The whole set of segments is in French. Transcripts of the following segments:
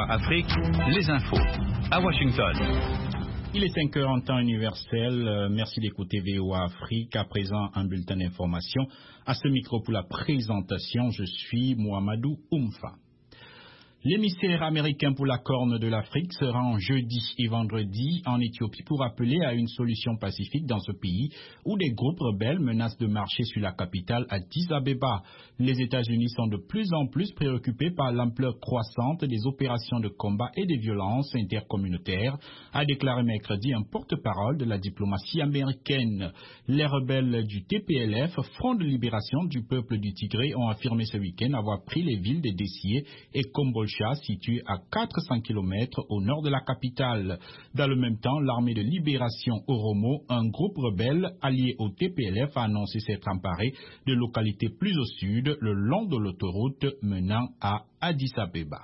VOA Afrique, les infos. À Washington. Il est 5 heures en temps universel. Merci d'écouter VOA Afrique. À présent, un bulletin d'information. À ce micro pour la présentation, je suis Mohamedou Oumfa. L'émissaire américain pour la Corne de l'Afrique se rend jeudi et vendredi en Éthiopie pour appeler à une solution pacifique dans ce pays où des groupes rebelles menacent de marcher sur la capitale Addis Abeba. Les États-Unis sont de plus en plus préoccupés par l'ampleur croissante des opérations de combat et des violences intercommunautaires, a déclaré mercredi un porte-parole de la diplomatie américaine. Les rebelles du TPLF, Front de libération du peuple du Tigré, ont affirmé ce week-end avoir pris les villes de Dessié et Kombolcha, situé à 400 km au nord de la capitale. Dans le même temps, l'armée de libération Oromo, un groupe rebelle allié au TPLF, a annoncé s'être emparé de localités plus au sud, le long de l'autoroute menant à Addis Abeba.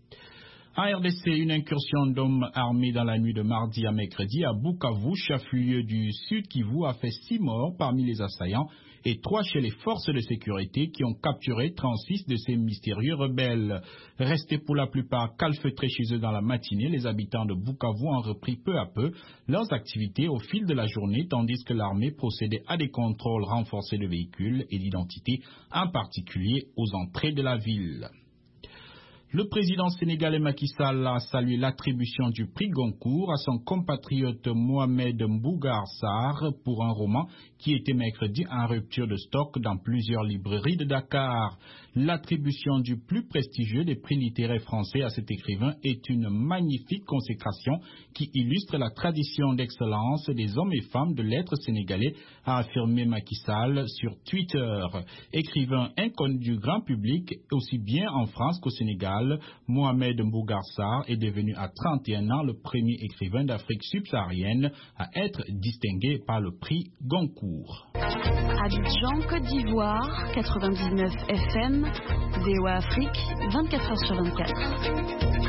En RDC, une incursion d'hommes armés dans la nuit de mardi à mercredi à Bukavu, chef-lieu du Sud Kivu, a fait 6 morts parmi les assaillants et 3 chez les forces de sécurité qui ont capturé 36 de ces mystérieux rebelles. Restés pour la plupart calfeutrés chez eux dans la matinée, les habitants de Bukavu ont repris peu à peu leurs activités au fil de la journée, tandis que l'armée procédait à des contrôles renforcés de véhicules et d'identité, en particulier aux entrées de la ville. Le président sénégalais Macky Sall a salué l'attribution du prix Goncourt à son compatriote Mohamed Mbougar Sarr pour un roman qui était mercredi en rupture de stock dans plusieurs librairies de Dakar. L'attribution du plus prestigieux des prix littéraires français à cet écrivain est une magnifique consécration qui illustre la tradition d'excellence des hommes et femmes de lettres sénégalais, a affirmé Macky Sall sur Twitter. Écrivain inconnu du grand public, aussi bien en France qu'au Sénégal, Mohamed Mbougar Sarr est devenu à 31 ans le premier écrivain d'Afrique subsaharienne à être distingué par le prix Goncourt. Abidjan, Côte d'Ivoire, 99 FM, VOA Afrique, 24h/24.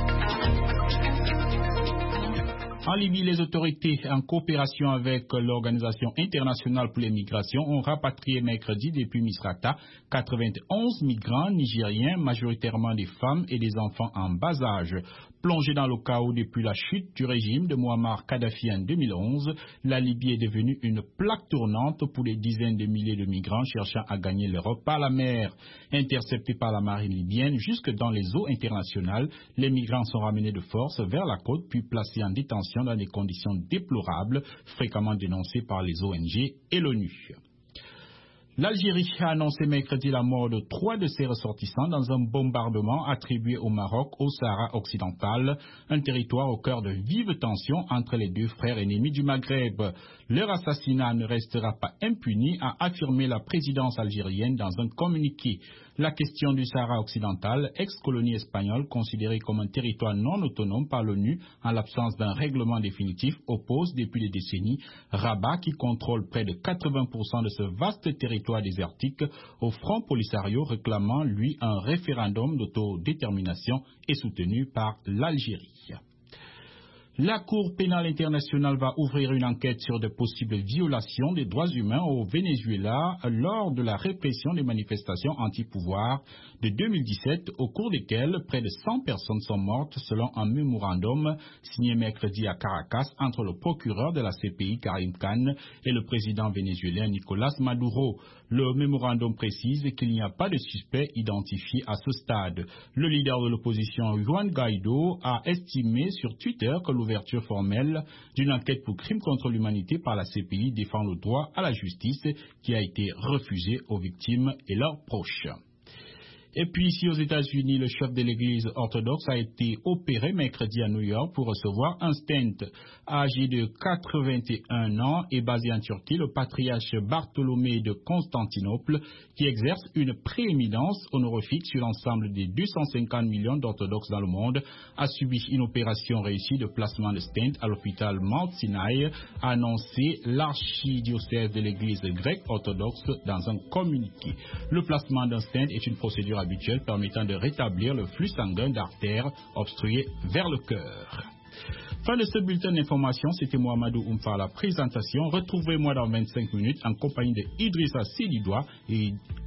En Libye, les autorités, en coopération avec l'Organisation internationale pour les migrations, ont rapatrié mercredi depuis Misrata 91 migrants nigériens, majoritairement des femmes et des enfants en bas âge. Plongée dans le chaos depuis la chute du régime de Muammar Kadhafi en 2011, la Libye est devenue une plaque tournante pour des dizaines de milliers de migrants cherchant à gagner l'Europe par la mer. Interceptés par la marine libyenne jusque dans les eaux internationales, les migrants sont ramenés de force vers la côte puis placés en détention dans des conditions déplorables, fréquemment dénoncées par les ONG et l'ONU. L'Algérie a annoncé mercredi la mort de 3 de ses ressortissants dans un bombardement attribué au Maroc au Sahara occidental, un territoire au cœur de vives tensions entre les deux frères ennemis du Maghreb. Leur assassinat ne restera pas impuni, a affirmé la présidence algérienne dans un communiqué. La question du Sahara occidental, ex-colonie espagnole considérée comme un territoire non autonome par l'ONU en l'absence d'un règlement définitif, oppose depuis des décennies Rabat, qui contrôle près de 80% de ce vaste territoire désertique, au Front Polisario réclamant lui un référendum d'autodétermination et soutenu par l'Algérie. La Cour pénale internationale va ouvrir une enquête sur de possibles violations des droits humains au Venezuela lors de la répression des manifestations anti-pouvoir de 2017, au cours desquelles près de 100 personnes sont mortes selon un mémorandum signé mercredi à Caracas entre le procureur de la CPI Karim Khan et le président vénézuélien Nicolás Maduro. Le mémorandum précise qu'il n'y a pas de suspect identifié à ce stade. Le leader de l'opposition Juan Guaido a estimé sur Twitter que l'ouverture formelle d'une enquête pour crimes contre l'humanité par la CPI défend le droit à la justice qui a été refusé aux victimes et leurs proches. Et puis ici aux États-Unis, le chef de l'église orthodoxe a été opéré mercredi à New York pour recevoir un stent. Âgé de 81 ans et basé en Turquie, le patriarche Bartholomé de Constantinople, qui exerce une prééminence honorifique sur l'ensemble des 250 millions d'orthodoxes dans le monde, a subi une opération réussie de placement de stent à l'hôpital Mount Sinai, a annoncé l'archidiocèse de l'église grecque orthodoxe dans un communiqué. Le placement d'un stent est une procédure habituelle permettant de rétablir le flux sanguin d'artères obstruées vers le cœur. Fin de ce bulletin d'information, c'était Mohamedou Oumfa à la présentation. Retrouvez-moi dans 25 minutes en compagnie de Idrissa Sélidoua et